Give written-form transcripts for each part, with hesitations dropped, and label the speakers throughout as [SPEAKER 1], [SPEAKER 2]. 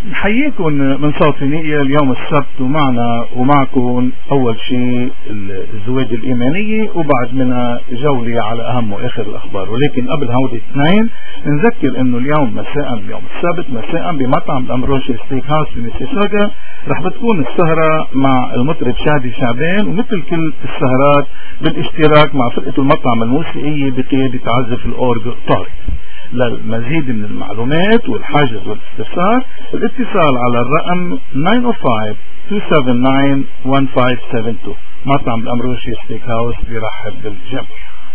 [SPEAKER 1] نحييكم من صوت نية اليوم السبت، ومعنا ومعكم أول شيء الزواج الإيمانية، وبعد منها جولة على أهم وآخر الأخبار. ولكن قبل هودي الاثنين نذكر إنه اليوم مساء، اليوم السبت مساء بمطعم الأمروشي ستيك هاوس في ميسيساغا رح بتكون السهرة مع المطرب شادي شعبان، ومثل كل السهرات بالاشتراك مع فرقة المطعم الموسيقية بقيادة عازف الأورج طارق. للمزيد من المعلومات والحجز والاستفسار الاتصال على الرقم 905-279-1572. مطعم الأمروشي ستيك هاوس بيرحب بالجميع.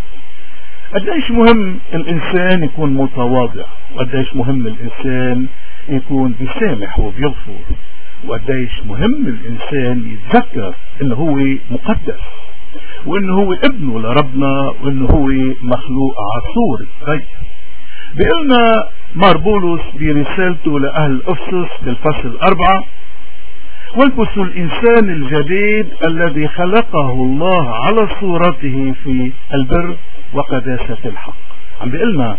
[SPEAKER 1] قديش مهم الإنسان يكون متواضع، وقديش مهم الإنسان يكون بيسامح وبيغفر، وقديش مهم الإنسان يتذكر إنه هو مقدس، وإنه هو ابنه لربنا، وإنه هو مخلوق عصور غير. بيقولنا مار بولس برسالته لأهل أفسس بالفصل 4: والبسوا الإنسان الجديد الذي خلقه الله على صورته في البر وقداسة الحق. عم بيقولنا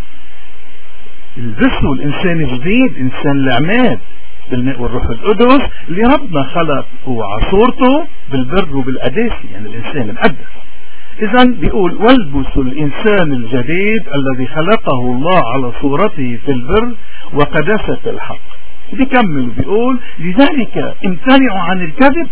[SPEAKER 1] البسوا الإنسان الجديد، إنسان العماد بالماء والروح القدس اللي ربنا خلقه على صورته بالبر وبالقداسة، يعني الإنسان مقدس. إذن بيقول والبسوا الإنسان الجديد الذي خلقه الله على صورته في البر وقداسة الحق. بيكمل بيقول لذلك امتنعوا عن الكذب،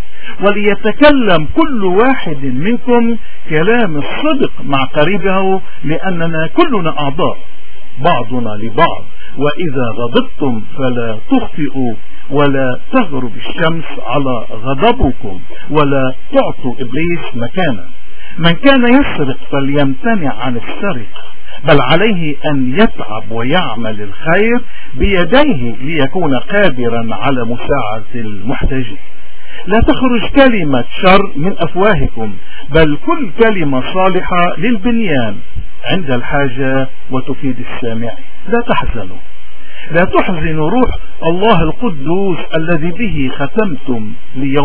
[SPEAKER 1] وليتكلم كل واحد منكم كلام الصدق مع قريبه، لأننا كلنا أعضاء بعضنا لبعض، وإذا غضبتم فلا تخطئوا، ولا تغرب الشمس على غضبكم، ولا تعطوا إبليس مكانا. من كان يسرق فليمتنع عن السرقة، بل عليه أن يتعب ويعمل الخير بيديه ليكون قادرا على مساعدة المحتاجين. لا تخرج كلمة شر من أفواهكم، بل كل كلمة صالحة للبنيان عند الحاجة وتفيد السامع. لا تحزنوا، لا تحزنوا روح الله القدوس الذي به ختمتم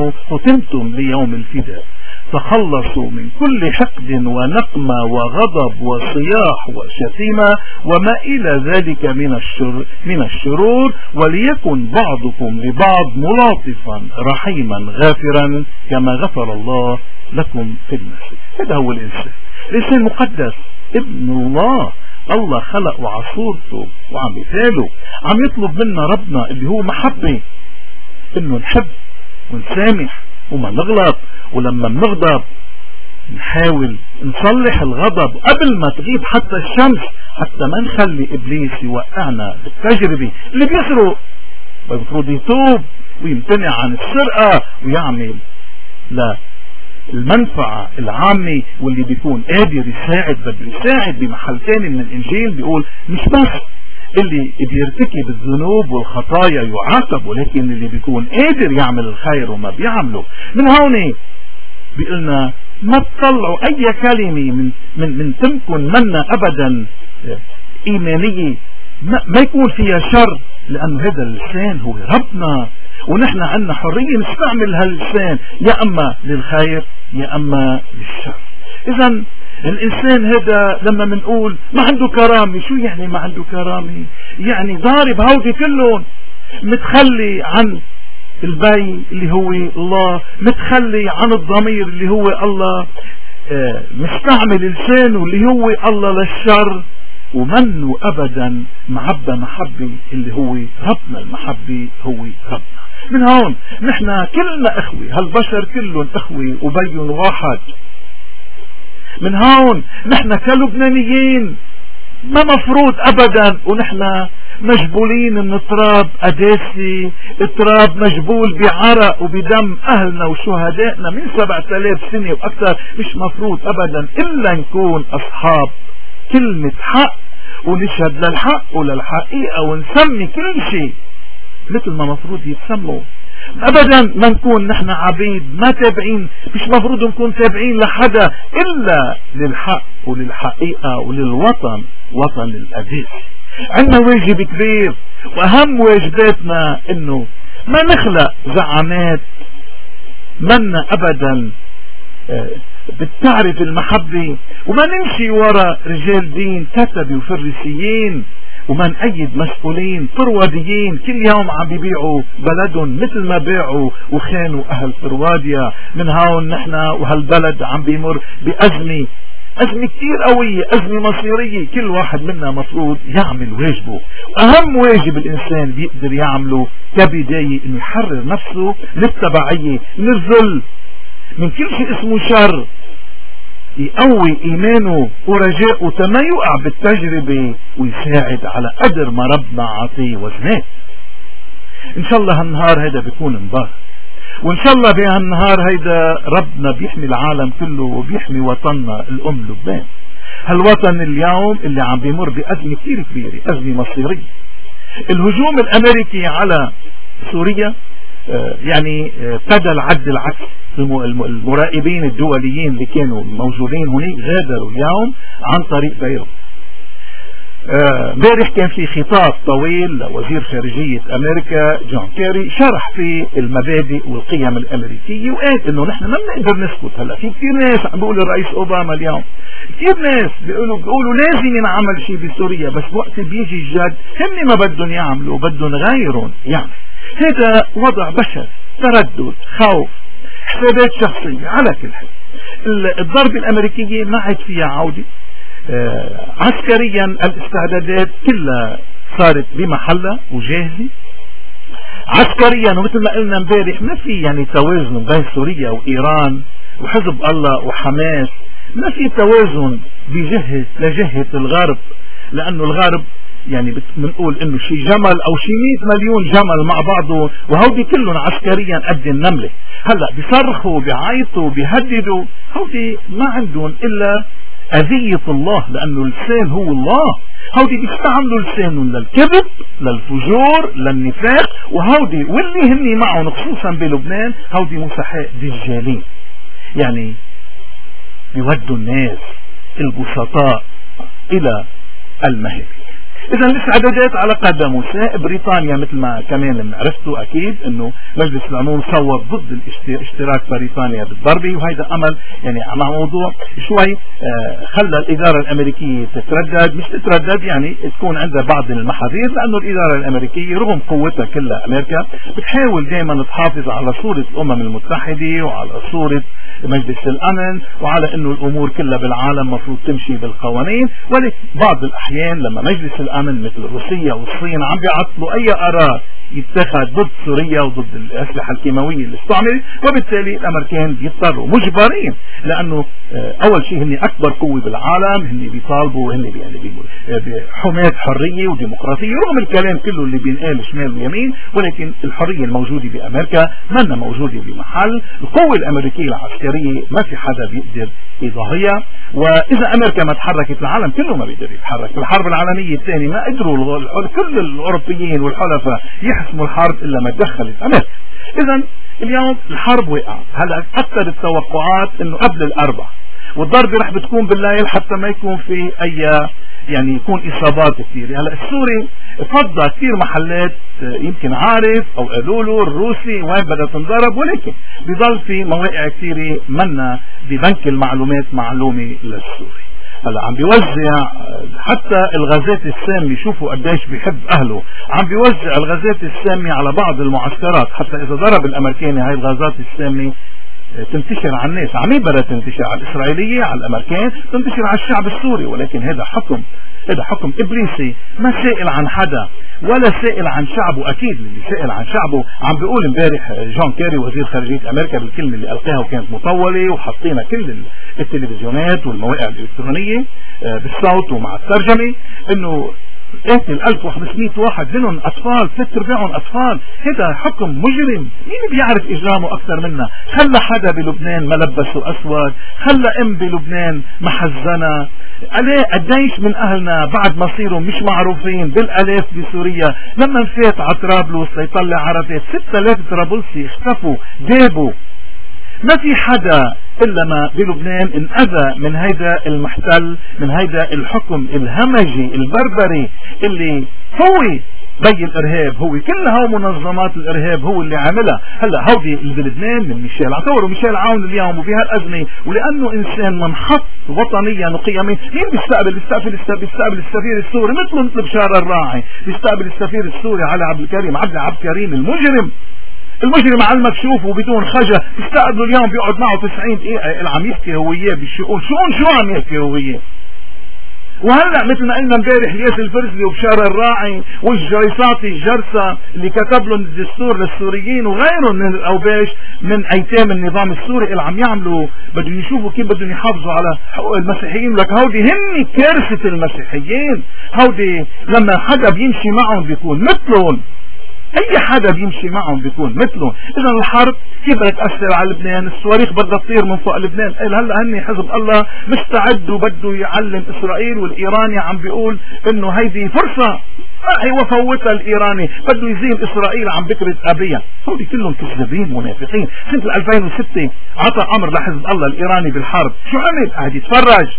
[SPEAKER 1] ليوم الفداء. تخلصوا من كل حقد ونقمة وغضب وصياح وشتيمة وما إلى ذلك من الشرور، وليكن بعضكم لبعض ملاطفا رحيما غافرا كما غفر الله لكم في المسيح. هذا هو الإنسان مقدس، ابن الله، الله خلقه على صورته وعم مثاله. عم يطلب منا ربنا اللي هو محبة انه نحب ونسامح وما نغلط، ولما بنغضب نحاول نصلح الغضب قبل ما تغيب حتى الشمس، حتى ما نخلي إبليس يوقعنا بالتجربة. اللي بيسرق المفروض يتوب ويمتنع عن السرقة ويعمل للمنفعة العامة، واللي بيكون قادر يساعد بده يساعد. بمحل تاني من الإنجيل بيقول مش بس اللي بيرتكب الذنوب والخطايا يعاقب، ولكن اللي بيكون قادر يعمل الخير وما بيعمله. من هون بيقولنا ما تطلعوا اي كلمة من تمكن منا ابدا ايمانية ما يكون فيها شر، لانه هذا اللسان هو ربنا، ونحن عندنا حرية نستعمل هاللسان يا اما للخير يا اما للشر. اذا الإنسان هذا لما منقول ما عنده كرامة، شو يعني ما عنده كرامة؟ يعني ضارب هودي كلهم، متخلي عن البي اللي هو الله، متخلي عن الضمير اللي هو الله، مستعمل لسانه اللي هو الله للشر، ومنه أبدا معبى محبة اللي هو ربنا. المحبة هو ربنا. من هون نحن كلنا أخوة، هالبشر كلهم أخوة وبين واحد. من هون نحن كلبنانيين ما مفروض ابدا ونحن مجبولين من تراب قداسي، تراب مجبول بعرق وبدم اهلنا وشهدائنا من 7000 سنة واكثر. مش مفروض ابدا الا نكون اصحاب كلمة حق ونشهد للحق وللحقيقة ونسمي كل شيء مثل ما مفروض يتسموا. ابدا ما نكون نحن عبيد ما تابعين، مش مفروض نكون تابعين لحدا الا للحق وللحقيقة وللوطن، وطن القديس. عندنا واجب كبير، واهم واجباتنا انه ما نخلق زعامات منا ابدا بتعرف المحبة، وما نمشي وراء رجال دين كتبة وفريسيين وما نأيد مسؤولين طرواديين كل يوم عم بيبيعوا بلدهم مثل ما باعوا وخانوا أهل طرواديا. من هون نحن وهالبلد عم بيمر بأزمة كتير قوية، أزمة مصيرية. كل واحد منا مفروض يعمل واجبه. أهم واجب الإنسان بيقدر يعمله كبداية إنه يحرر نفسه من التبعية، من الذل، من كل شيء اسمه شر، يقوي إيمانه ورجاءه تما يقع بالتجربة، ويساعد على قدر ما ربنا عطيه وزنات. إن شاء الله هالنهار هيدا بيكون مبارك، وإن شاء الله بهالنهار هيدا ربنا بيحمي العالم كله وبيحمي وطننا الأم لبنان. هالوطن اليوم اللي عم بيمر بأزمة كتير كبيرة، أزمة مصيرية. الهجوم الأمريكي على سوريا يعني ابتدى العد العكس. المراقبين الدوليين اللي كانوا موجودين هناك غادروا اليوم عن طريق بيروت. امبارح كان في خطاب طويل لوزير خارجية امريكا جون كيري، شرح في المبادئ والقيم الامريكية، وقال انه نحن ما بنقدر نسكت. هلا في كثير ناس عم بيقولوا الرئيس اوباما اليوم، كثير ناس بيقولوا لازم ينعمل شيء بسوريا، بس وقت بيجي الجد هم ما بدهم يعملوا، بدهم غيرهم يعمل. هذا وضع بشر، تردد، خوف، حسابات شخصية. على كل حال الضربة الامريكية ما عاد فيها عودة. عسكريا الاستعدادات كلها صارت بمحلها وجاهزة عسكريا، ومثل ما قلنا امبارح ما في يعني توازن بين سوريا وإيران وحزب الله وحماس. ما في توازن لجهة الغرب، لأنه الغرب يعني بنقول انه شي جمل او شي 100 مليون جمل مع بعضه، وهودي كلهم عسكريا قد النملة. هلا بيصرخوا بيعيطوا بيهددوا، هودي ما عندهم الا أذية الله، لأنه اللسان هو الله. هودي بيستعملوا لسانهم للكذب، للفجور، للنفاق، وهودي واللي هني معهم خصوصا بلبنان هودي مسحاء دجالين، يعني بيودوا الناس البسطاء إلى المهب. إذا الاستعدادات على قدم وساق. بريطانيا مثل ما كمان عرفتوا أكيد أنه مجلس العموم صوت ضد اشتراك بريطانيا بالضربة، وهذا أمل يعني مع موضوع شوي خلى الإدارة الأمريكية تتردد، مش تتردد يعني تكون عندها بعض المحاذير، لأنه الإدارة الأمريكية رغم قوتها كلها أمريكا بتحاول دائما تحافظ على صورة الأمم المتحدة وعلى صورة مجلس الأمن، وعلى أنه الأمور كلها بالعالم مفروض تمشي بالقوانين. ولكن بعض الأحيان لما مجلس الأمن مثل روسيا والصين عم بيعطلوا أي قرار يتخذ ضد سوريا وضد الأسلحة الكيماوية اللي استعملت، وبالتالي الأمريكان بيضطروا مجبرين، لأنه أول شيء هن أكبر قوة بالعالم، هن بيطالبوا هن بحماية حرية وديمقراطية، رغم الكلام كله اللي بينقال شمال ويمين، ولكن الحرية الموجودة بأمريكا ما موجودة بمحل. القوة الأمريكية العسكرية ما في حدا بيقدر يضاهيها، وإذا أمريكا ما تحركت العالم كله ما بيقدر يتحرك. في الحرب العالمية الثانية ما قدروا كل الأوروبيين والحلفاء يحسموا الحرب إلا ما تدخلت أمريكا. إذا اليوم الحرب وقع. هلا أكثر التوقعات إنه قبل الأربع، والضربة رح بتكون بالليل حتى ما يكون في أي يعني يكون إصابات كثير. هلا السوري فضى كثير محلات، يمكن عارف أو قالوا له الروسي وين بدها تنضرب، ولكن بضل في مواقع كثيرة منا ببنك المعلومات معلومة للسوري. هلا عم بيوزع حتى الغازات السامة، شوفوا قديش بيحب أهله، عم بيوزع الغازات السامة على بعض المعسكرات، حتى إذا ضرب الأمريكاني هاي الغازات السامة تنتشر على الناس. عمين بدها تنتشر على الإسرائيلية، على الأمريكان، تنتشر على الشعب السوري. ولكن هذا حكم إبليسي ما سائل عن حدا ولا سائل عن شعبه. أكيد اللي سائل عن شعبه عم بيقول امبارح جون كيري وزير خارجية أمريكا بالكلمة اللي ألقاها وكانت مطولة، وحطينا كل التلفزيونات والمواقع الإلكترونية بالصوت ومع الترجمة، إنه قاتل 1500 واحد منهم أطفال، 3/4 أطفال. هذا حكم مجرم. مين بيعرف إجرامه أكثر منا؟ خلى حدا بلبنان ما لبسه أسود، خلى بلبنان محزنة. قديش من أهلنا بعد مصيرهم مش معروفين بالألاف بسوريا، لما انفات على طرابلس ليطلع عرفات 6000 طرابلسي اختفوا دابوا. ما في حدا إلا ما بلبنان انأذى من هيدا المحتل، من هيدا الحكم الهمجي البربري اللي هو بي الارهاب هو كلها منظمات الارهاب هو اللي عاملها. هلا هودي بلبنان من ميشيل عطور ميشيل عون اليوم وبهالازمه، ولانه انسان منحط وطنيا وقيميا، مين بيستقبل السفير السوري مثل بشار الراعي، بيستقبل السفير السوري علي عبد الكريم المجرم على المكشوف وبدون خجل، بيستقبلوا اليوم بيقعد معه 90 دقيقه اللي عم يحكي هو اياه بالشؤون. شو عم يحكي هو اياه؟ وهلا مثل ما قلنا امبارح الياس الفرزلي وبشار الراعي والجريصاتي الجرسة اللي كتب لهم الدستور للسوريين وغيرهم من الاوباش من ايتام النظام السوري اللي عم يعملوا بدهم يشوفوا كيف بدهم يحافظوا على حقوق المسيحيين. لك هودي هن كارثة المسيحيين، هودي لما حدا بيمشي معهم بيكون مثلهم، اي حدا بيمشي معهم بيكون مثلهم. اذا الحرب كيف بدها تاثر على لبنان؟ الصواريخ بدها تطير من فوق لبنان. هلا هن حزب الله مستعد وبده يعلم اسرائيل، والايراني عم بيقول انه هيدي فرصه وفوتها الايراني، بده يزيل اسرائيل عن بكرة ابيها. هودي كلهم كذابين منافقين. سنة 2006 عطى امر لحزب الله الايراني بالحرب، شو عمل؟ قاعد يتفرج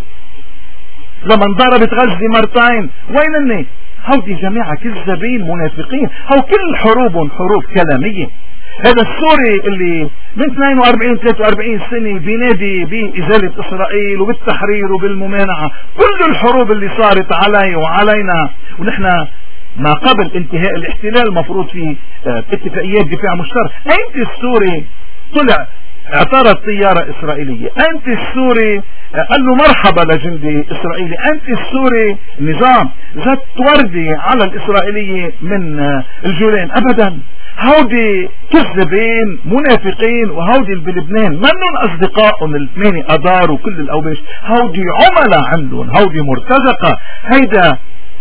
[SPEAKER 1] لما انضربت غزة مرتين. وين الناس؟ هودي جماعة كذابين منافقين. هو كل حروبهم حروب كلامية. هذا السوري اللي من 42-43 سنة بينادي بإزالة إسرائيل وبالتحرير وبالممانعة، كل الحروب اللي صارت علي وعلينا، ونحن ما قبل انتهاء الاحتلال مفروض في اتفاقيات دفاع مشترك. أنت السوري طلع اعترض طيارة إسرائيلية، أنت السوري قال له مرحبا لجندي إسرائيلي، أنت السوري نظام زت وردي على الإسرائيلية من الجولان. أبدا، هودي كذابين منافقين، وهودي بلبنان منهم أصدقائهم الثمانية أدار وكل الأوباش، هودي عملاء عندهم، هودي مرتزقة. هيدا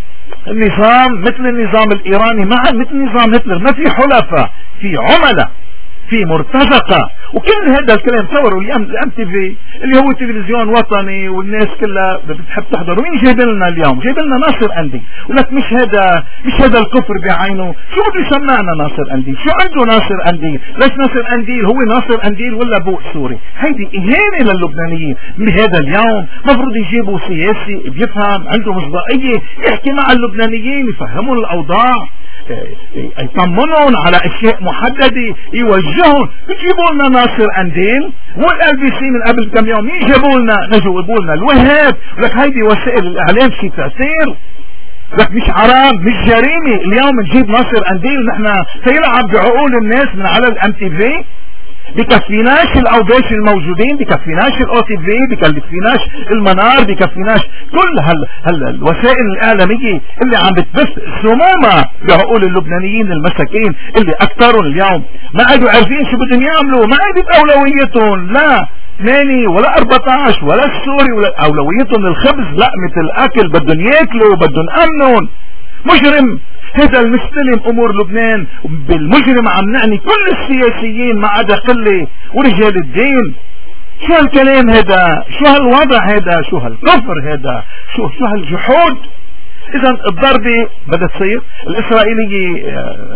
[SPEAKER 1] النظام مثل النظام الإيراني، مثل نظام هتلر، ما في حلفاء، في عملاء، في مرتزقة. وكل هذا الكلام تصوروا الام تي في اللي هو تلفزيون وطني والناس كلها بتحب تحضر. ومين جايب لنا اليوم؟ جايب لنا ناصر انديل. ولك مش هذا الكفر بعينه. شو بده يسمعنا ناصر انديل؟ شو عنده ناصر انديل؟ ليش ناصر انديل هو ناصر انديل ولا بوق سوري؟ هيدي اهانة للبنانيين. بهذا اليوم مفروض يجيبوا سياسي بيفهم عنده مصداقية، يحكي مع اللبنانيين، يفهمون الاوضاع، يطمنون على اشياء محددة، يوجهون. بتجيبوا لنا ناصر انديل والLBC من قبل كم يوم يجيبوا لنا الوهاب. لك هيدي وسائل الاعلام شي تأثير؟ لك مش حرام مش جريمة اليوم نجيب ناصر انديل نحن سيلعب بعقول الناس من على الام تي في؟ بكفيناش الاوباش الموجودين، بكفيناش الOTV، بكفيناش المنار، بكفيناش كل الوسائل الاعلامية اللي عم بتبث سمومة بعقول اللبنانيين المساكين اللي اكثرهم اليوم ما قاعدوا عارفين شو بدهم يعملوا، ما قاعدة اولويتهم لا 8 ولا 14 ولا السوري، ولا اولويتهم الخبز، لا مثل الاكل بدهم ياكلوا، بدهم امنون. مجرم هذا المستلم امور لبنان. بالمجرم عم نعني كل السياسيين ما عدا قله ورجال الدين. شو هالكلام هذا؟ شو هالوضع هذا؟ شو هالكفر هذا؟ شو هالجحود؟ اذا الضربة بدها تصير. الاسرائيلية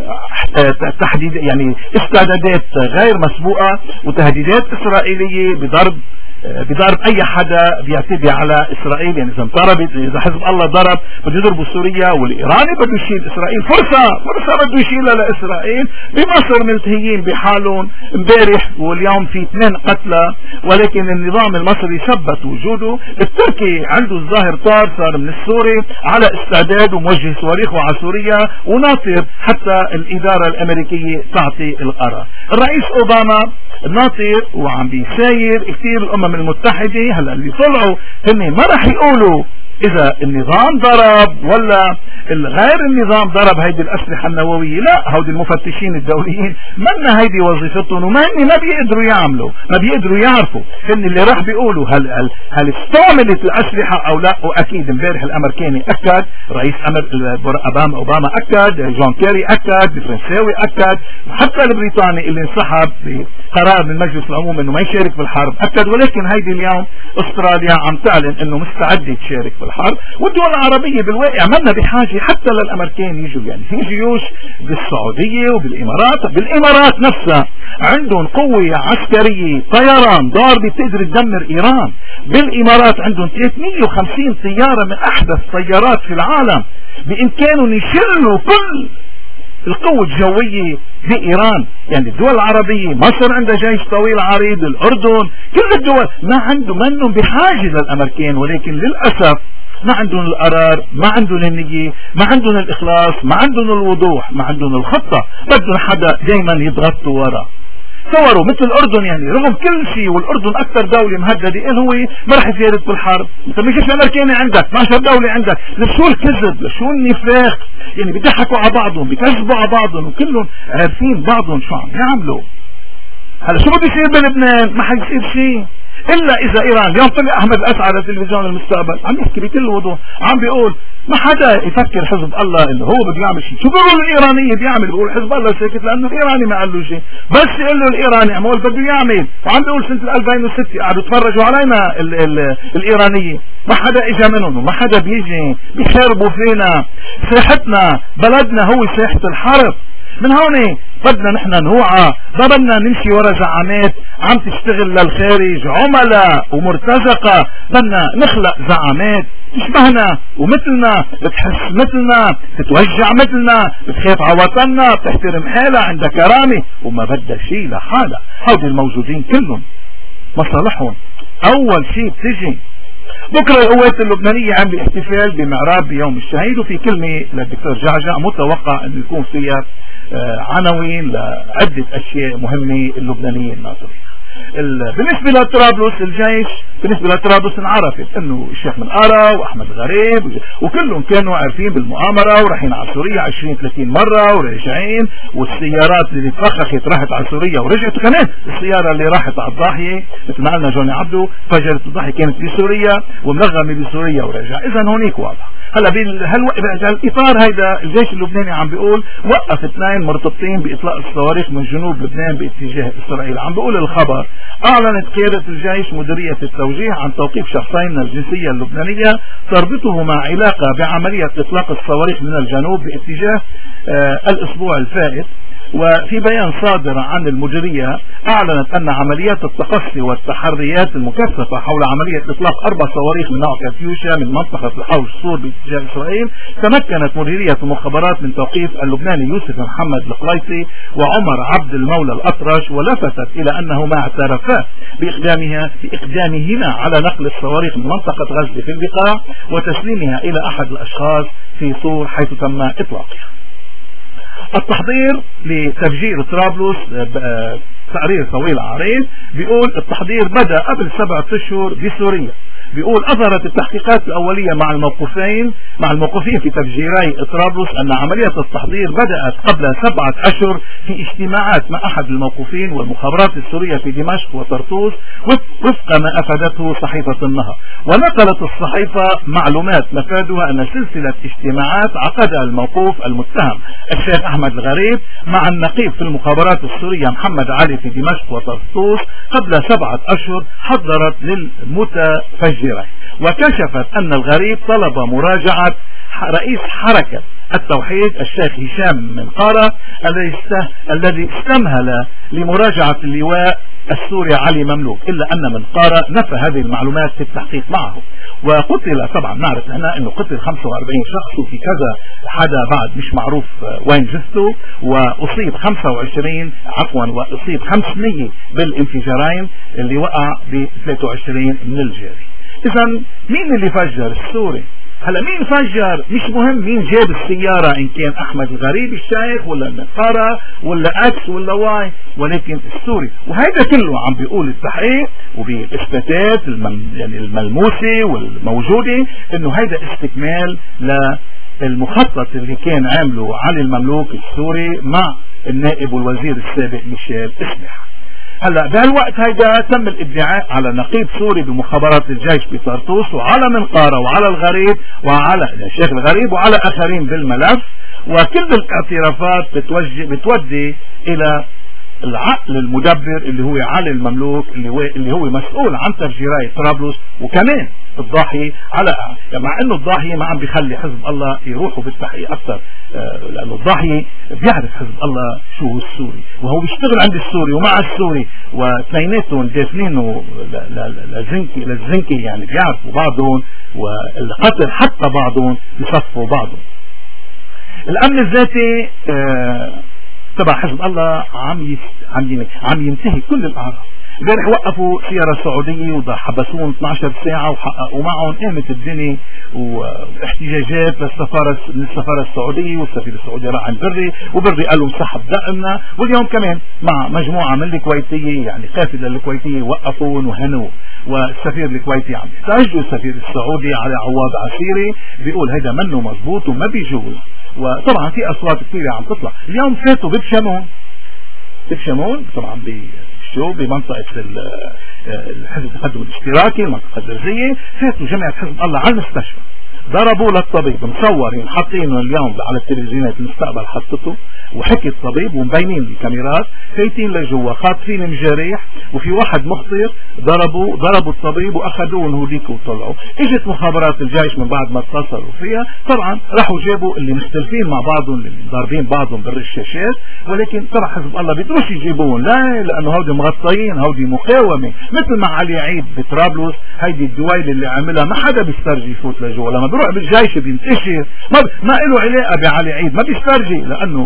[SPEAKER 1] تحديد يعني استعدادات غير مسبوقة وتهديدات اسرائيلية بضرب اي حدا بيعتدي على اسرائيل. يعني اذا حزب الله ضرب بده يضربوا سوريا، والايراني بده يشيل اسرائيل. فرصة بده يشيلها لاسرائيل. بمصر ملتهيين بحالهم امبارح واليوم في 2 قتلى، ولكن النظام المصري ثبت وجوده. التركي عنده الظاهر صار من السوري على استعداد وموجه صواريخه على سوريا وناطر حتى الادارة الامريكية تعطي القرار. الرئيس اوباما ناطر وعم بيساير كثير. الامم المتحدة هلا اللي طلعوا هن ما راح يقولوا اذا النظام ضرب ولا غير النظام ضرب هيدي الاسلحة النووية، لا، هودي المفتشين الدوليين منا هيدي وظيفتهم، وما ما بيقدروا يعملوا، ما بيقدروا يعرفوا. هن اللي راح بيقولوا هل استعملت الاسلحة او لا. واكيد امبارح الامريكاني اكد، رئيس اوباما اكد، جون كيري اكد، الفرنساوي اكد، وحتى البريطاني اللي انسحب بقرار من مجلس العموم انه ما يشارك بالحرب اكد. ولكن هيدي اليوم استراليا عم تعلن انه مستعدة تشارك بالحرب. والدول العربية بالواقع منا بحاجة حتى للامريكان يجوا. يعني في جيوش بالسعودية بالامارات نفسها عندهم قوة عسكرية طيران ضاربة تقدر تدمر ايران. بالامارات عندهم 350 طيارة من احدث طيارات في العالم، بامكانهم يشلوا كل القوة الجوية بإيران، يعني الدول العربية، مصر عندها جيش طويل عريض، الأردن، كل الدول منهم بحاجة للأمريكان، ولكن للأسف ما عندهم القرار، ما عندهم النية، ما عندهم الإخلاص، ما عندهم الوضوح، ما عندهم الخطة، بدهم حدا دايما يضغطوا ورا. تصوروا مثل الأردن، يعني رغم كل شيء، والأردن أكثر دولة مهددة، هو ما راح يشارك بالحرب. أنت مش الأمريكاني عندك 12 دولة عندك، لشو الكذب، لشو النفاق؟ يعني بيضحكوا على بعضهم، بيكذبوا على بعضهم، وكلهم عارفين بعضهم شو عم يعملوا. هلا شو بده يصير بلبنان؟ ما حيصير شيء الا اذا ايران. اليوم طلع احمد الاسعد على تلفزيون المستقبل عم يحكي بكل وضوح، عم بيقول ما حدا يفكر حزب الله اللي هو بده يعمل شيء. شو بيقول الايرانيه بيعمل؟ بيقول حزب الله ساكت لانه الايراني ما قال له شيء، بس يقول له الايراني عمول بده يعمل. وعم بيقول سنه 2006 قعدوا يتفرجوا علينا الايرانيه، ما حدا اجى منهم وما حدا بيجي، بيحاربوا فينا. ساحتنا بلدنا هو ساحه الحرب. من هون بدنا نحن نوعى، ما بدنا نمشي ورا زعامات عم تشتغل للخارج، عملاء ومرتزقة. بدنا نخلق زعامات تشبهنا ومثلنا، بتحس مثلنا، تتوجع مثلنا، بتخاف على وطننا، بتحترم حالها، عندها كرامة وما بدها شيء لحالها. هودي الموجودين كلهم مصالحهم أول شيء بتجي. بكرة القوات اللبنانية عم باحتفال بمعراب بيوم الشهيد، وفي كلمة للدكتور جعجع متوقع أن يكون فيها عناوين لعدة أشياء مهمة اللبنانية الناصرية. بالنسبة لطرابلس الجيش، بالنسبة لطرابلس انعرفت انه الشيخ منقارة واحمد غريب وكلهم كانوا عارفين بالمؤامرة ورايحين على سوريا 20-30 مرة وراجعين، والسيارات اللي تفخخت راحت على سوريا ورجعت. كمان السيارة اللي راحت على الضاحية مثل ما قالنا جوني عبدو، فجرت الضاحية كانت بسوريا وملغمة بسوريا ورجع. اذا هونيك واضح. هلا بالاطار هيدا الجيش اللبناني عم بيقول وقف 2 مرتبطين باطلاق الصواريخ من جنوب لبنان باتجاه اسرائيل. عم بيقول الخبر اعلنت قيادة الجيش مديرية التوجيه عن توقيف شخصين من الجنسية اللبنانية تربطهما علاقة بعملية اطلاق الصواريخ من الجنوب باتجاه الاسبوع الفائت. وفي بيان صادر عن المديرية أعلنت أن عمليات التقصي والتحريات المكثفة حول عملية إطلاق 4 صواريخ من نوع كاتيوشا من منطقة الحوش السور باتجاه إسرائيل. تمكنت مديرية المخابرات من توقيف اللبناني يوسف محمد القليطي وعمر عبد المولى الأطرش، ولفتت إلى أنهما اعترفا بإقدامهما على نقل الصواريخ من منطقة غزة في البقاع وتسليمها إلى أحد الأشخاص في صور حيث تم إطلاقها. التحضير لتفجير طرابلس، تقرير طويل عريض بيقول التحضير بدأ قبل 7 أشهر بسوريا. بيقول أظهرت التحقيقات الأولية مع الموقوفين في تفجيري طرابلس أن عملية التحضير بدأت قبل 7 أشهر في اجتماعات مع أحد الموقوفين والمخابرات السورية في دمشق وطرطوس وفق ما أفادته صحيفة النهر. ونقلت الصحيفة معلومات مفادها أن سلسلة اجتماعات عقدها الموقوف المتهم الشيخ أحمد الغريب مع النقيب في المخابرات السورية محمد علي في دمشق وطرطوس قبل 7 أشهر حضرت للمتفجرين. وكشفت أن الغريب طلب مراجعة رئيس حركة التوحيد الشيخ هشام منقارة الذي استمهل لمراجعة اللواء السوري علي مملوك، إلا أن منقارة نفى هذه المعلومات في التحقيق معه. وقتل، طبعا نعرف هنا أنه قتل 45 شخص وفي كذا حدا بعد مش معروف وين جثته، وأصيب 500 بالانفجارين اللي وقع ب 23 من الجاري. إذا مين اللي فجر؟ السوري. هلا مين فجر مش مهم، مين جاب السيارة، إن كان أحمد الغريب الشيخ ولا النقارة ولا أكس ولا واي، ولكن السوري. وهذا كله عم بيقول التحقيق وبالإثباتات يعني الملموسة والموجودة إنه هذا استكمال للمخطط اللي كان عامله علي المملوك السوري مع النائب والوزير السابق ميشيل اسمح. هلا بهالوقت هيدا تم الادعاء على نقيب سوري بمخابرات الجيش بطرطوس وعلى منقارة وعلى الغريب وعلى الشيخ الغريب وعلى اخرين بالملف، وكل الاعترافات بتودي الى العقل المدبر اللي هو علي المملوك اللي هو مسؤول عن تفجيري طرابلس، وكمان الضاحية على مع انه الضاحية ما عم بيخلي حزب الله يروحوا بالتحقيق اكثر، لانه الضاحية بيعرف حزب الله شو هو السوري وهو بيشتغل عند السوري ومع السوري، واثنيناتهم دافنينه للزنكي يعني بيعرفوا بعضهم، والقتل حتى بعضهم بصفوا بعضهم. الامن الذاتي تبع حزب الله عم ينتهي كل الاعراض. امبارح وقفوا سيارة سعودية وحبسوهم 12 ساعة وحققوا معهم قامت الدنيا واحتجاجات من السفارة السعودية، والسفير السعودي راح عن بري وبري قالوا انسحب دائمنا. واليوم كمان مع مجموعة من الكويتية يعني قافلة الكويتية وقفون وهنوا، والسفير الكويتي عم يحتجوا السفير السعودي على عواد عسيري بيقول هيدا منه مزبوط وما بيجوز. وطبعا في اصوات كثيرة عم تطلع. اليوم فاتوا ببشمون طبعا بمنطقة الحزب التقدم الاشتراكي المنطقة الدرزية، فاتوا جماعة حزب الله على المستشفى ضربوا للطبيب مصورين حاطينه اليوم على التلفزيونات المستقبل حطته وحكي الطبيب ومبينين الكاميرات فايتين لجوا خاطفين مجاريح وفي واحد مخطر ضربوا الطبيب واخذوه هوديك وطلعوا. اجت مخابرات الجيش من بعد ما اتصلوا فيها طبعا راحوا جابوا اللي مختلفين مع بعضهم اللي ضاربين بعضهم بالرشاشات، ولكن طبعا حزب الله بيقدروش يجيبون لانه هودي مغطيين، هودي مقاومه مثل ما علي عيد بطرابلس. هيدي الدويل اللي عملها ما حدا بيسترجي يفوت لجوا، لما بيروح بالجيش بينتشر ما له علاقه بعلي عيد، ما بيسترجي لانه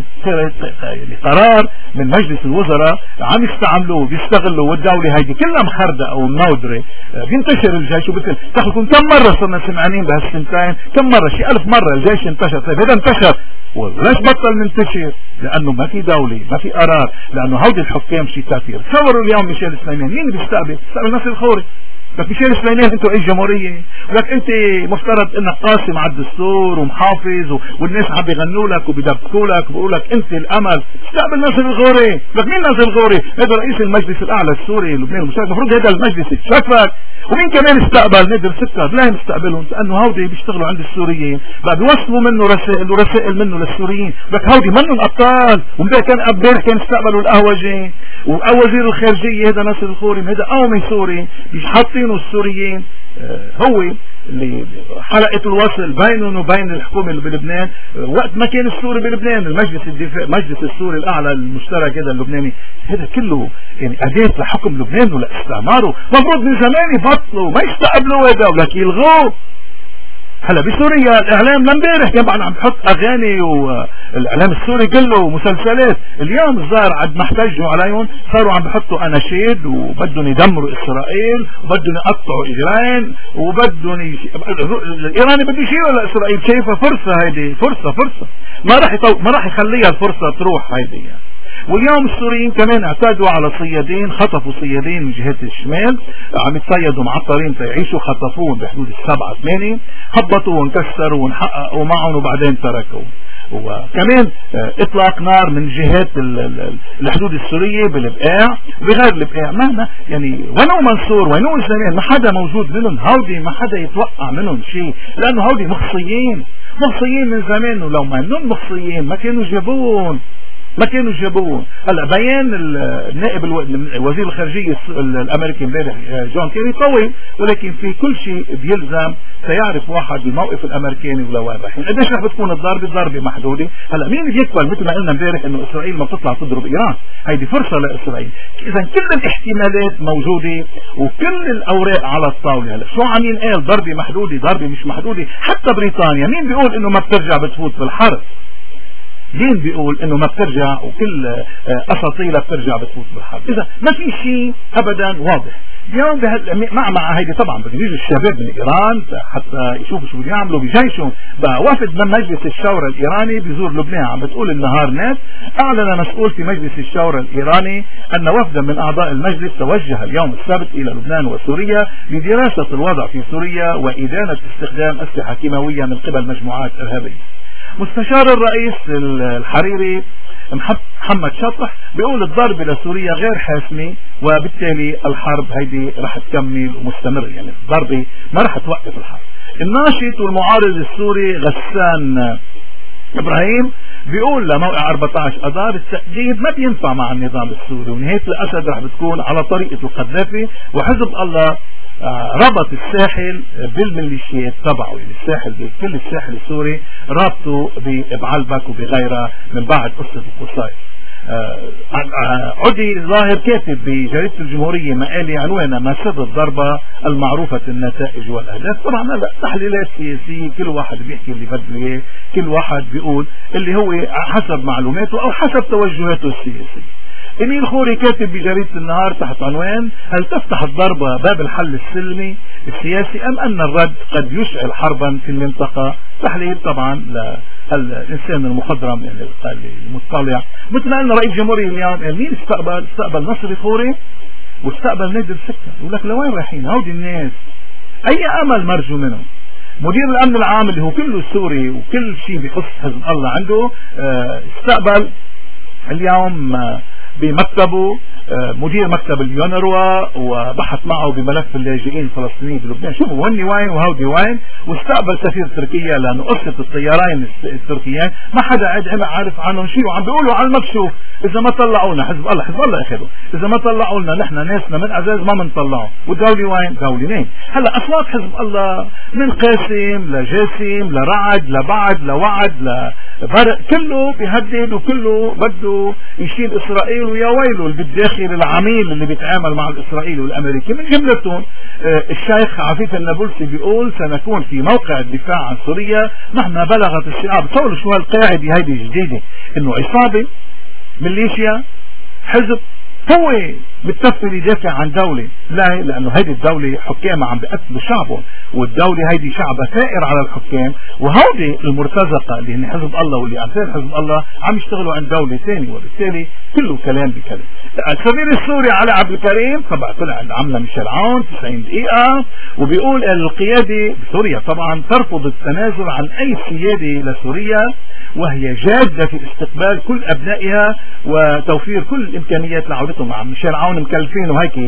[SPEAKER 1] قرار من مجلس الوزراء عم يستعملوه بيستغلوا، والدولة هيدي كلها مخردة او منودرة بينتشر الجيش. وبالتالي تاخذكم كم مرة صرنا سمعانين بهالسنتين، كم مرة شي 1000 مرة الجيش انتشر. طيب هذا انتشر وليش بطل منتشر؟ لانه ما في دولة ما في قرار، لانه هودي الحكام شي تاثير. تصوروا اليوم ميشيل سليمان مين بيستقبل ناصر الخوري؟ لك ميشيل سليمان انتوا اي جمهورية؟ ولك انت مفترض انك قاسم على الدستور ومحافظ والناس عم بيغنوا لك وبيدبكوا لك وبيقولوا لك انت الامل. استقبل ناصر الغوري. لك مين ناصر الغوري؟ هذا رئيس المجلس الاعلى السوري لبنان المشترك، المفروض هذا المجلس يتشكك. ومين كمان استقبل؟ نادر سكر. لا نستقبلهم لانه هودي بيشتغلوا عند السوريين، بقى بيوصلوا منه رسائل منه للسوريين. لك هودي منهم ابطال. امبارح كان استقبلوا القهوجي ووزير الخارجية هذا ناصر الخوري، هذا قومي سوري حاطينه السوريين هو اللي حلقة الوصل بينهم وبين الحكومة اللي بلبنان. وقت ما كان السوري بلبنان المجلس الدفاع مجلس السوري الأعلى المشترك هذا اللبناني، هذا كله يعني أداة لحكم لبنان ولاستعماره. مفروض من زمان يبطلوا ما يستقبلوا هذا ولكن يلغوه. هلا بسوريا الاعلام لامبارح كان عم بحط اغاني والاعلام السوري كله ومسلسلات. اليوم الظاهر عد ما احتجوا عليهم صاروا عم بحطوا اناشيد وبدهم يدمروا اسرائيل وبدهم يقطعوا اجرين وبدهم الايراني بده يشيل ولا اسرائيل. شايفه فرصه هيدي فرصه ما راح يخليها الفرصه تروح هيدي يعني. واليوم السوريين كمان اعتادوا على صيادين، خطفوا صيادين من جهة الشمال عم يتصيدوا معطرين تيعيشوا، خطفوهم بحدود 7-8 هبطوا وانكسروا ونحققوا معهم وبعدين تركوا. وكمان اطلاق نار من جهات الحدود السورية بالبقاع وبغير البقاع. ما يعني وينو منصور وينو الزمان؟ ما حدا موجود منهم. هودي ما حدا يتوقع منهم شيء لانه هودي مخصيين من زمان، ولو ما انهم مخصيين ما كانوا جابوهم. هلا بيان النائب وزير الخارجية الامريكي امبارح جون كيري طويل، ولكن في كل شيء بيلزم سيعرف واحد الموقف الامريكاني ولا واضح. قديش رح بتكون الضربة محدودة. هلا مين بيقبل مثل ما قلنا امبارح انه اسرائيل ما بتطلع تضرب ايران؟ هيدي فرصة لاسرائيل. اذا كل الاحتمالات موجودة وكل الاوراق على الطاولة. هلا شو عم ينقال؟ ضربة محدودة، ضربة مش محدودة. حتى بريطانيا مين بيقول انه ما بترجع بتفوت بالحرب؟ مين بيقول انه ما بترجع وكل اساطيلها بترجع بتفوت بالحرب؟ اذا ما في شيء ابدا واضح. اليوم مع هيدي طبعا بده يجوا الشباب من ايران حتى يشوفوا شو بده يعملوا بجيشهم. بقى وفد من مجلس الشورى الايراني بيزور لبنان. عم بتقول النهار ناس اعلن مسؤول في مجلس الشورى الايراني ان وفدا من اعضاء المجلس توجه اليوم السبت الى لبنان وسوريا لدراسة الوضع في سوريا وادانة استخدام اسلحة كيماوية من قبل مجموعات ارهابية. مستشار الرئيس الحريري محمد شطح بيقول الضرب لسوريا غير حاسمة وبالتالي الحرب هيدي رح تكمل ومستمر، يعني الضربة ما رح توقف الحرب. الناشط والمعارض السوري غسان إبراهيم بيقول لموقع 14 أذار التأديب ما بينفع مع النظام السوري ونهاية الأسد رح بتكون على طريقة القذافي. وحزب الله ربط الساحل بالميليشيات تبعه، يعني الساحل كل الساحل السوري رابطه بعلبك وبغيرها من بعد قصة القصائد. عدي ظاهر كاتب بجريدة الجمهورية مقالي عنوانها ما سر الضربة المعروفة النتائج والأهداف. طبعا هذا تحليلات سياسية، كل واحد بيحكي اللي بده اياه، كل واحد بيقول اللي هو حسب معلوماته أو حسب توجهاته السياسية. إميل خوري كاتب بجريدة النهار تحت عنوان: هل تفتح الضربة باب الحل السلمي السياسي أم أن الرد قد يشعل حربا في المنطقة؟ تحليل طبعا للإنسان المخضرم يعني المطلع. مثل ما قلنا رئيس الجمهورية اليوم مين استقبل نصر خوري واستقبل نادر سكر. يقول لك لوين رايحين هودي الناس؟ أي أمل مرجو منهم؟ مدير الأمن العام اللي هو كله سوري وكل شيء بيخص حزب الله عنده استقبل اليوم بمكتبه مدير مكتب اليونروا وبحث معه بملف اللاجئين الفلسطينيين في لبنان. شوفوا هني وين وهودي وين. واستقبل سفير تركيا لأنه قصة الطيارين التركيين ما حدا عارف عنهم شيء، وعم بيقولوا على المكشوف إذا ما طلعوا لنا حزب الله أخذوا، إذا ما طلعوا لنا نحن ناسنا من عزاز ما منطلعوا. والدولة وين؟ دولتين. هلا أصوات حزب الله من قاسم لجاسم لرعد لبعد لوعد لبرق كله بيهدد وكله بده يشيل إسرائيل ويا ويله اللي بالداخل العميل اللي بيتعامل مع الإسرائيلي والأمريكي من جملتهم. الشيخ عفيف النابلسي بيقول: سنكون في موقع الدفاع عن سوريا مهما بلغت الشعاب. تصوروا شو هالقاعدة هيدي الجديدة، انه عصابة ميليشيا حزب هو بتكفل يدافع عن دولة. لا، لأنه هيدي الدولة حكامها عم بيقتلوا شعبهم، والدولة هيدي شعبها ثائر على الحكام، وهودي المرتزقة اللي هن حزب الله واللي أمثال حزب الله عم يشتغلوا عند دولة ثانية، وبالتالي كله كلام بكلام. السفير السوري علي عبد الكريم طبعا طلع عمنا ميشيل عون 90 دقيقة وبيقول القيادة بسوريا طبعا ترفض التنازل عن أي سيادة لسوريا، وهي جادة في استقبال كل أبنائها وتوفير كل الإمكانيات لعودتهم. مع ميشيل عون مكلفين وهيك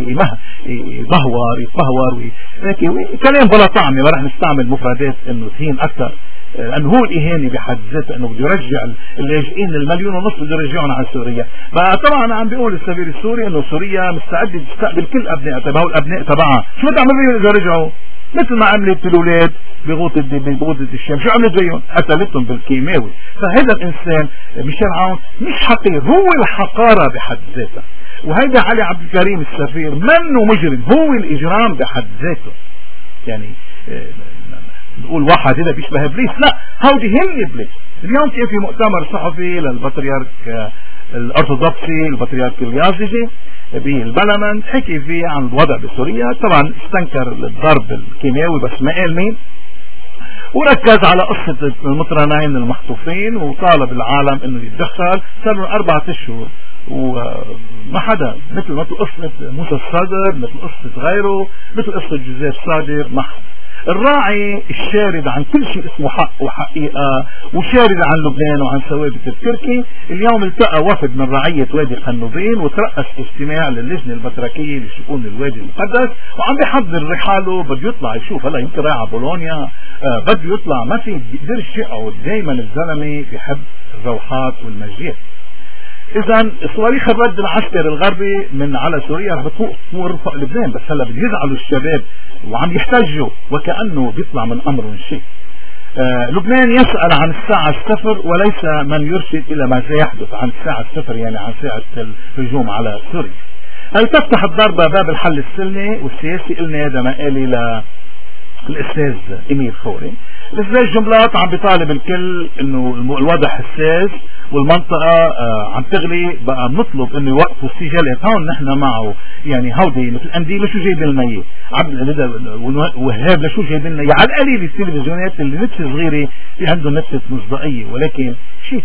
[SPEAKER 1] يتبهور هيك كلام بلا طعمة، ما رح نستعمل مفردات انه تهين اكثر، لانه هو الاهانة بحد ذاته انه بده يرجع اللاجئين المليون ونص بده يرجعهم على سوريا. فطبعا عم بيقول السفير السوري انه سوريا مستعدة تستقبل كل ابناء تبعها والابناء تبعها. شو بتعمل اذا رجعوا؟ مثل ما عملت الاولاد بغوطة الشام، شو عملت زيهم؟ قتلتهم بالكيماوي. فهذا الانسان ميشيل عون مش حقير، هو الحقارة بحد ذاته. وهيدا علي عبد الكريم السفير منه مجرم، هو الإجرام بحد ذاته. يعني نقول واحد هذا بيشبه إبليس، لا، هودي هم إبليس. اليوم كان في مؤتمر صحفي للبطريرك الأرثوذكسي البطريرك اليازجي بالبرلمان، حكي فيه عن الوضع بسوريا. طبعا استنكر الضرب الكيميائي بس ما قال مين، وركز على قصة المطرنين المخطوفين وطالب العالم انه يتدخل. صار 4 أشهر وما حدا، مثل ما قصة موسى الصدر، مثل قصة غيره، مثل قصة جوزيف صادر، ما حدا. الراعي الشارد عن كل شيء اسمه حق وحقيقة، وشارد عن لبنان وعن ثوابت التركي. اليوم التقى وفد من رعية وادي قنوبين وترأس اجتماع للجنة البتراكية لشؤون الوادي المقدس، وعم بيحضر رحاله، بده يطلع يشوف. هلا يمكن رايح على بولونيا، بده يطلع، ما في بيقدرش يقعد. دايما الزلمة بيحب الروحات والمجيات. اذا صواريخ الرد العسكري الغربي من على سوريا رح بتمر فوق لبنان، بس هلا بده يزعلوا الشباب وعم يحتجوا وكأنه بيطلع من امر شيء. لبنان يسأل عن الساعة 0 وليس من يرشد الى ما سيحدث عن الساعة 0، يعني عن ساعة الهجوم على سوريا. هل تفتح الضربة باب الحل السلمي والسياسي؟ قلنا هذا مقالي للأستاذ إميل خوري. الأستاذ جملات عم بيطالب الكل انه الوضع حساس والمنطقة عم تغلي، بقى نطلب انه يوقفوا السجالات. هون نحن معه، يعني هودي مثل انديل لشو جايبين لنا وهاب لشو جايبين لنا، على القليل التلفزيونات اللي نفس صغيرة في عندهم نفس مصداقية، ولكن شيء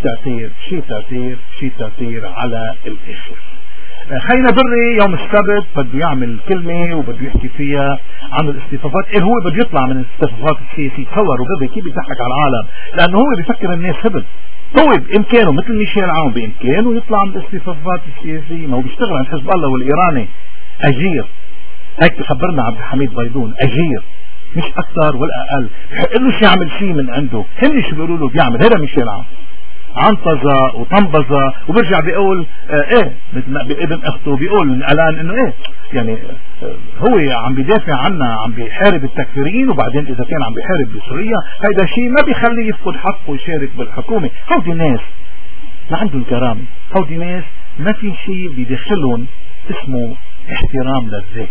[SPEAKER 1] تأثير على الآخر. خينا بري يوم السبت بده يعمل كلمة وبده يحكي فيها عن الاصطفافات. هو بده يطلع من الاصطفافات السياسية. تصوروا بري كيف بيضحك على العالم، لأنه هو بيفكر الناس هبل. هو بإمكانه مثل ميشيل عون بإمكانه يطلع من الاصطفافات السياسية، ما هو بيشتغل عن حزب الله والإيراني أجير. هيك بخبرنا عبد الحميد بيضون، أجير مش أكثر ولا أقل. بحق له شو يعمل شيء من عنده، هن شو بيقولوا له بيعمل. هذا ميشيل عون عنطزة وطنبزة، وبرجع بيقول ايه مثل ما ابن اخته بيقول الان انه ايه، يعني هو عم بيدافع عنا، عم بيحارب التكفيريين، وبعدين اذا كان عم بيحارب بسوريا هيدا شيء ما بيخليه يفقد حقه ويشارك بالحكومة. هودي ناس ما عندهم كرامة، هودي ناس ما في شيء بداخلهم اسمه احترام للذات،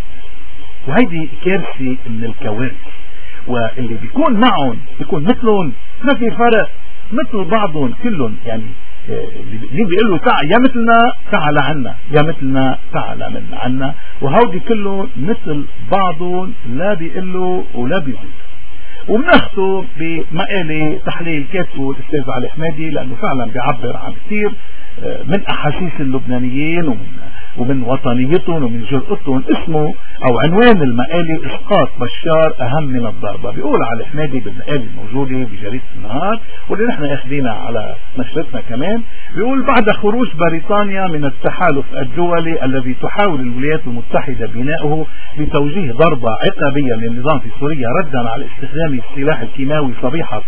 [SPEAKER 1] وهيدي كارثة من الكوارث. واللي بيكون معهم بيكون مثلهم، ما في فرق، مثل بعضهم كلهم. يعني اللي بيقولوا يا مثلنا تعال عنا، يا مثلنا تعال عنا، وهودي كلهم مثل بعضهم، لا بيقولوا ولا بيزيدوا. وبناخده بمقالة تحليل كاتبه الأستاذ علي حمادي، لأنه فعلا بيعبر عن كثير من أحاسيس اللبنانيين ومن وطنيتهم ومن جرأتهم. اسمه أو عنوان المقالة إسقاط بشار أهم من الضربة. بيقول علي حمادي بالمقالة الموجودة بجريدة النهار واللي نحن أخذينها على نشرتنا كمان، بيقول بعد خروج بريطانيا من التحالف الدولي الذي تحاول الولايات المتحدة بناؤه لتوجيه ضربة عقابية للنظام في سوريا ردا على استخدام السلاح الكيماوي صبيحة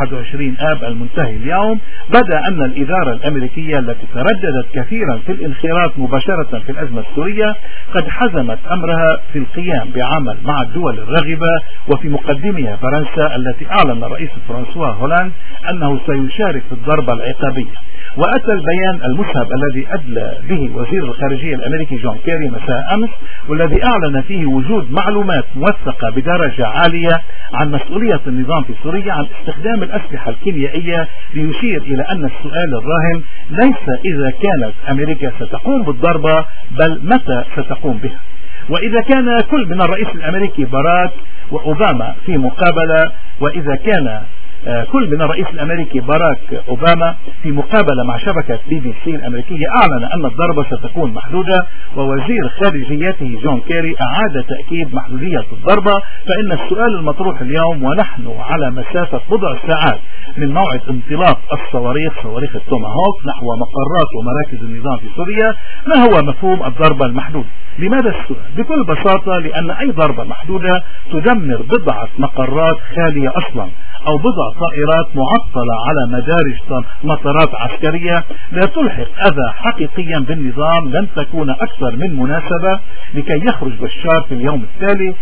[SPEAKER 1] 21 آب المنتهي اليوم، بدا أن الإدارة الأمريكية التي ترددت كثيرا في الانخراط مباشرة في الأزمة السورية قد حزمت أمرها في القيام بعمل مع الدول الراغبة، وفي مقدمها فرنسا التي أعلن الرئيس فرانسوا هولاند أنه سيشارك في الضربة العقابية. وأتى البيان المسهب الذي أدلى به وزير الخارجية الأمريكي جون كيري مساء أمس، والذي أعلن فيه وجود معلومات موثقة بدرجة عالية عن مسؤولية النظام في سوريا عن استخدام الأسلحة الكيميائية، ليشير إلى أن السؤال الراهن ليس إذا كانت أمريكا ستقوم بالضربة، بل متى ستقوم بها. وإذا كان كل من الرئيس الأمريكي باراك وأوباما في مقابلة وإذا كان كل من الرئيس الأمريكي باراك أوباما في مقابلة مع شبكة BBC الأمريكية أعلن أن الضربة ستكون محدودة، ووزير خارجيته جون كيري أعاد تأكيد محدودية الضربة، فإن السؤال المطروح اليوم ونحن على مسافة بضع ساعات من موعد انطلاق صواريخ التوماهوك نحو مقرات ومراكز النظام في سوريا، ما هو مفهوم الضربة المحدودة؟ لماذا السؤال؟ بكل بساطة لأن أي ضربة محدودة تدمر بضعة مقرات خالية أصلا أو بضع طائرات معطلة على مدارج مطارات عسكرية لا تلحق أذى حقيقيا بالنظام، لن تكون أكثر من مناسبة لكي يخرج بشار في اليوم التالي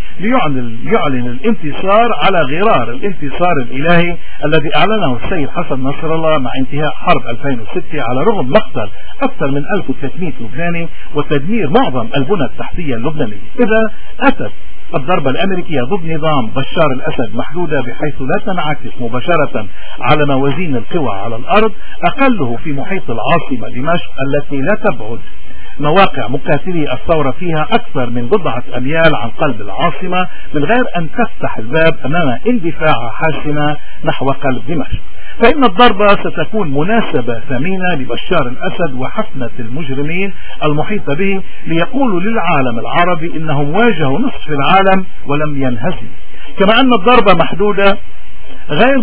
[SPEAKER 1] ليعلن الانتصار على غرار الانتصار الإلهي الذي أعلنه السيد حسن نصر الله مع انتهاء حرب 2006 على رغم مقتل أكثر من 1300 لبناني وتدمير معظم البنى التحتية اللبنانية. إذا أتت الضربة الأمريكية ضد نظام بشار الأسد محدودة بحيث لا تنعكس مباشرة على موازين القوى على الأرض، أقله في محيط العاصمة دمشق التي لا تبعد مواقع مقاتلي الثورة فيها أكثر من بضعة أميال عن قلب العاصمة، من غير أن تفتح الباب أمام اندفاع حاسمة نحو قلب دمشق، فإن الضربة ستكون مناسبة ثمينة لبشار الأسد وحفنة المجرمين المحيطة به ليقولوا للعالم العربي إنهم واجهوا نصف العالم ولم ينهزموا. كما أن الضربة محدودة غير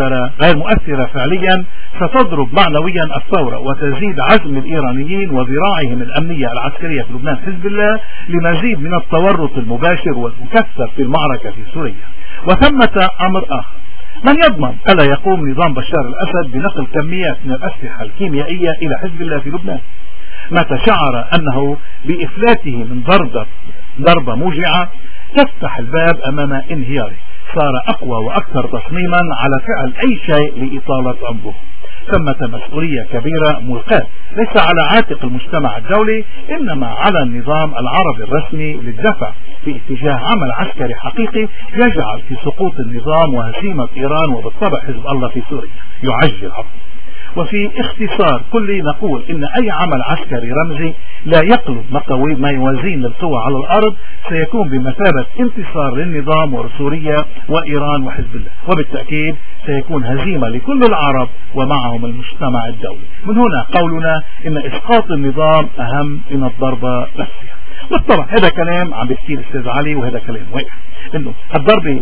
[SPEAKER 1] مؤثرة فعليا ستضرب معنويا الثورة وتزيد عزم الإيرانيين وذراعهم الأمنية العسكرية في لبنان حزب الله لمزيد من التورط المباشر والمكثف في المعركة في سوريا. وثمة أمر آخر، من يضمن ألا يقوم نظام بشار الأسد بنقل كميات من الأسلحة الكيميائية إلى حزب الله في لبنان متى شعر أنه بإفلاته من ضربة موجعة تفتح الباب أمام انهياره، صار أقوى وأكثر تصميما على فعل أي شيء لإطالة عمره. ثمة مسؤولية كبيرة ملقاة ليس على عاتق المجتمع الدولي إنما على النظام العربي الرسمي للدفع في اتجاه عمل عسكري حقيقي يجعل في سقوط النظام وهزيمة إيران وبالطبع حزب الله في سوريا يعجل عبده. وفي اختصار كلي نقول إن أي عمل عسكري رمزي لا يقلب موازين للقوى على الأرض سيكون بمثابة انتصار للنظام وسوريا وإيران وحزب الله، وبالتأكيد سيكون هزيمة لكل العرب ومعهم المجتمع الدولي. من هنا قولنا إن إسقاط النظام أهم من الضربة نفسها. بالطبع هذا كلام عم بيحكي الأستاذ علي وهذا كلام واقع، إنه الضربة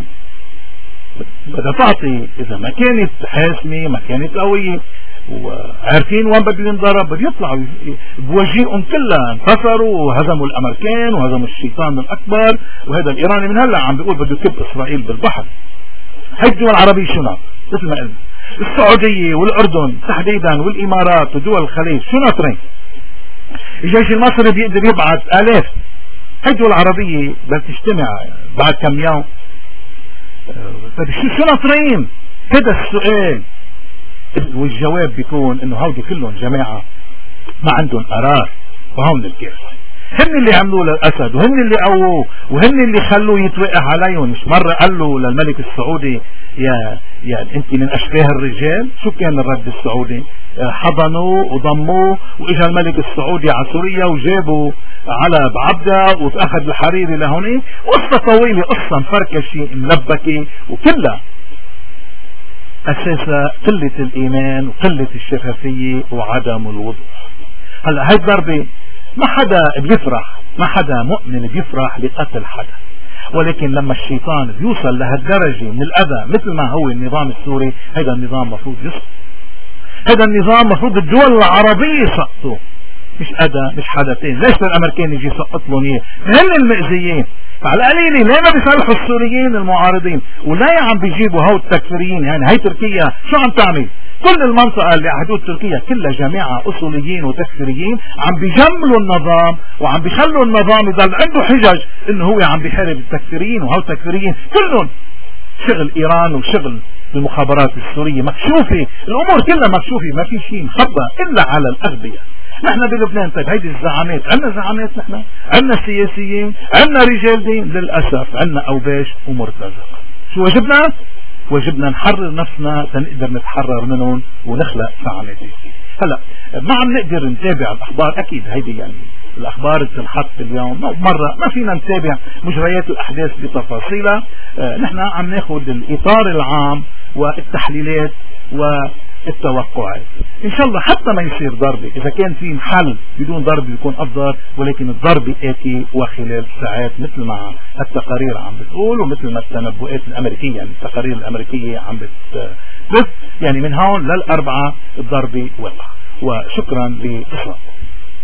[SPEAKER 1] بدها تعطي إذا ما كانت حاسمة ما كانت قوية وعارفين وين بدهم ينضرب، بده يطلعوا بوجههم كلها انتصروا وهزموا الامريكان وهزموا الشيطان الاكبر، وهذا الايراني من هلا عم بيقول بده يكب اسرائيل بالبحر. هي الدول العربيه شو ناطر؟ مثل ما قلنا السعوديه والاردن تحديدا والامارات ودول الخليج شو ناطرين؟ الجيش المصري بيقدر يبعث الاف. هي الدول العربيه بدها تجتمع بعد كم يوم، شو ناطرين؟ هذا السؤال، والجواب بيكون انه هودي كلهم جماعة ما عندهم قرار. وهون الكارثة، هن اللي عملوه للأسد، وهن اللي قووه، وهن اللي خلوه يتوقع عليهم. مش مرة قال له للملك السعودي يا انت من اشباه الرجال؟ شو كان الرد السعودي؟ حضنوه وضموه، واجا الملك السعودي على سوريا وجابوا على بعبدة واخذ الحريري لهوني. قصة طويلة، قصة مفركشة ملبكة، وكلها اساسها قلة الايمان وقلة الشفافية وعدم الوضوح. هلا هاي الضربة ما حدا بيفرح، ما حدا مؤمن بيفرح بقتل حدا، ولكن لما الشيطان بيوصل لهالدرجة من الأذى مثل ما هو النظام السوري، هذا النظام مفروض يسقط. هذا النظام مفروض الدول العربية يسقطوا، مش أذى، مش حدا تاني. ليش الأمريكان يجي يسقط لهم إياه؟ هن المأذيين. فعلى القليلة ليه ما بيصالحوا السوريين المعارضين؟ ولا عم بيجيبوا هؤلاء التكفيريين؟ يعني هي تركيا شو عم تعمل؟ كل المنطقة اللي على حدود تركيا كلها جماعة أصوليين وتكفيريين عم بيجملوا النظام، وعم بيخلوا النظام يضل عنده حجج انه هو عم بيحارب التكفيريين. وهو التكفيريين كلهم شغل ايران وشغل المخابرات السورية مكشوفة. الامور كلها مكشوفة، ما في شيء مخبى الا على الاغبياء. نحن بلبنان طيب هيدي الزعامات، عندنا زعامات، نحن عندنا سياسيين، عندنا رجال دين، للأسف عندنا أوباش ومرتزقة. شو واجبنا؟ واجبنا نحرر نفسنا تنقدر نتحرر منهم ونخلق زعامات جديدة. هلا ما عم نقدر نتابع الأخبار، أكيد هيدي يعني الأخبار بتنحط اليوم مرة، ما فينا نتابع مجريات الأحداث بتفاصيلها. نحن عم ناخذ الإطار العام والتحليلات والتوقعات. ان شاء الله حتى ما يصير ضربة، اذا كان في محل بدون ضربة بيكون افضل، ولكن الضربة آتي وخلال ساعات مثل ما التقارير عم بتقول، ومثل ما التنبؤات الامريكية، يعني التقارير الامريكية عم بتقول، يعني من هون للأربعة الضربة وقع. وشكرا لإصراركم.